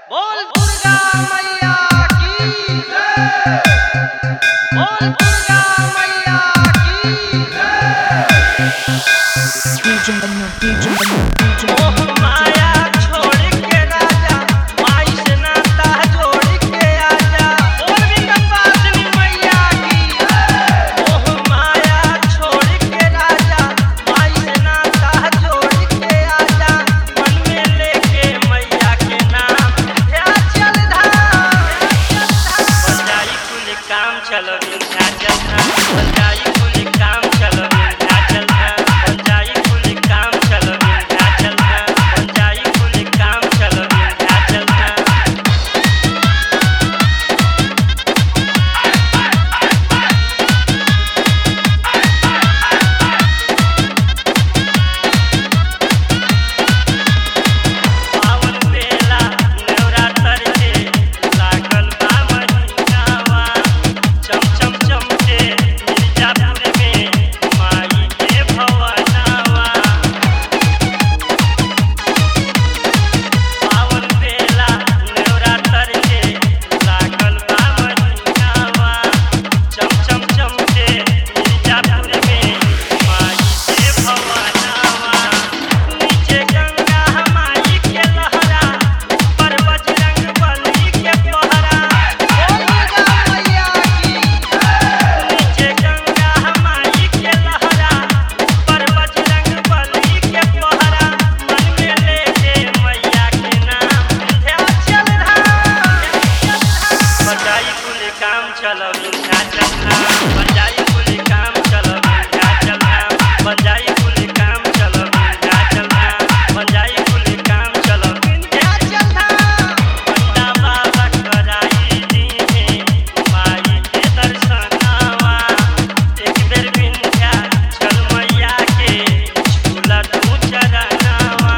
बोल दुर्गा मैया की जय। बोल दुर्गा मैया की जय। मोह माया छोड़ के राजा माई से नाता जोड़ के आजा। बोल विंध्यवासिनी मैया की जय। मोह माया छोड़ के राजा माई से नाता जोड़ के आजा। मन में लेके मैया के नाम विंध्याचल धाम। बजाई कुल काम चलो विंध्याचल धाम। बजाई कुल काम चलो विंध्याचल धाम। बजाई कुल काम चलो विंध्याचल धाम। बजाई कुल काम चलो विंध्याचल धाम। पावन बेला नवरात्र के लागल बा महीनावा। चम चम चमके मिर्जापुर में माई के भवनावा। पावन बेला नवरात्र के लागल बा महीनावा। चम चम चमके मिर्जापुर में माई के भवनावा। नीचे गंगा माई के लहरा, ऊपर बजरंग बली के पहरा। बोल दुर्गा मैया की जय। नीचे गंगा माई के लहरा, ऊपर बजरंग बली के पहरा। मन में लेके मैया के नाम विंध्याचल धाम। बजाई कुल काम चलो विंध्याचल धाम। बजाई कुल काम चलो विंध्याचल धाम। बजाई कुल काम चलो विंध्याचल धाम। बजाई कुल काम चलो विंध्याचल धाम। पंडा बाबा कराई दीहे माई के दर्शनवा। एक बेर विंध्याचल मैया के झूला तू चरणवा।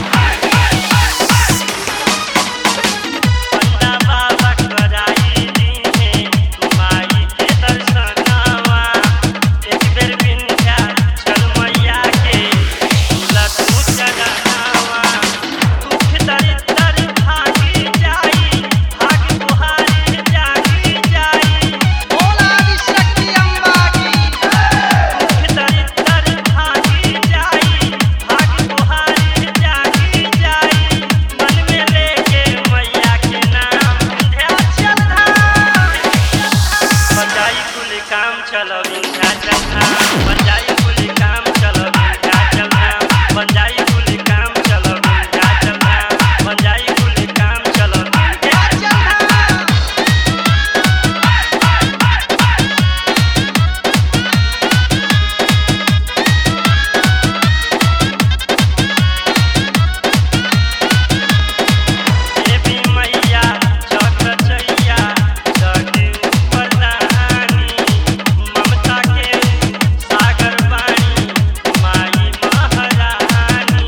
पंडा बाबा कराई दीहे माई के दर्शनवा। एक बेर विंध्याचल मैया के झूला तू चरणवा। दुख दरिद्र भागी जाई, भाग तुहारी जागी जाई। बोल आदिशक्ति अम्बा की जय। दुख दरिद्र भागी जाई, भाग तुहारी जागी जाई। मन में लेके मैया के नाम विंध्याचल धाम। बजाई कुल काम चलो विंध्याचल धाम। बजाई कुल काम चलो विंध्याचल धाम। बजाई कुल काम चलो विंध्याचल धाम। बजाई कुल काम चलो विंध्याचल धाम। देवी मैया जगचैया जगे वरदानी। ममता के सागर वाणी माई महारानी।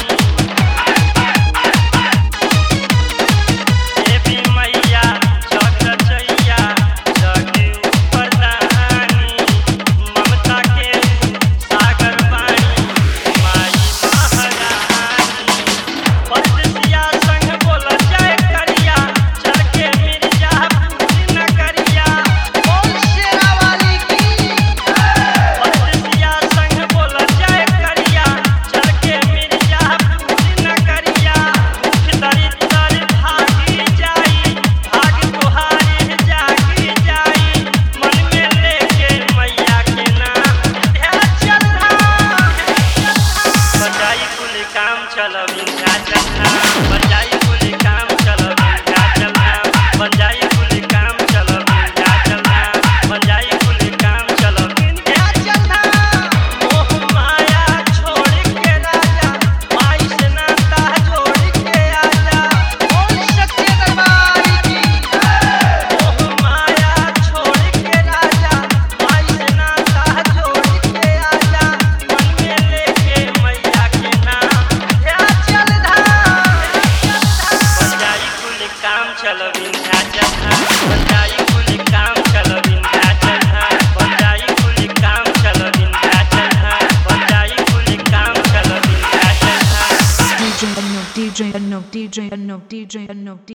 देवी मैया जगचैया जगे वरदानी। ममता के सागर वाणी माई महारानी। परदेसिया संग बोल जय करिया, चल के मिर्जापुर नगरिया। बोल शेरा वाली की जय। परदेसिया संग बोल जय करिया, चल के मिर्जापुर नगरिया। दुख दरिद्र भागी जाई, भाग तुहारी जागी जाई। मन में लेके मैया के नाम विंध्याचल धाम। बजाई कुल काम चलो विंध्याचल धाम। बजाई कुल काम चलो विंध्याचल धाम। बजाई कुल काम चलो विंध्याचल धाम। बजाई कुल काम चलो विंध्याचल धाम। मोह माया छोड़ के राजा माई से नाता जोड़ के आजा। बोल सच्चे दरबार की जय। मोह माया छोड़ के राजा माई से नाता जोड़ के आजा। मन में लेके मैया के नाम विंध्याचल धाम। बजाई कुल काम चलो विंध्याचल धाम। बजाई कुल काम चलो विंध्याचल धाम। बजाई कुल काम चलो विंध्याचल धाम। बजाई कुल काम चलो विंध्याचल धाम। DJ Anno, DJ Anno, DJ Anno, DJ Anno.